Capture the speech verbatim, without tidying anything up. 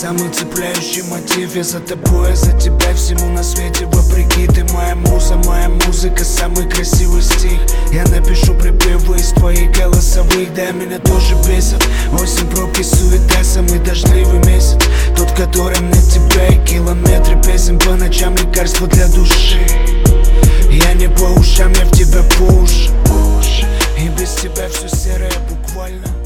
самый цепляющий мотив. Я за тобой, я за тебя, всему на свете вопреки. Ты моя муза, моя музыка, самый красивый стих. Я напишу припевы из твоих голосовых. Да, меня тоже бесит осень, пробки, суета, самый дождливый месяц, тот, которым нет тебя, и километры песен по ночам, лекарство для души. Я не по ушам, я в тебя по уши, и без тебя все серое буквально.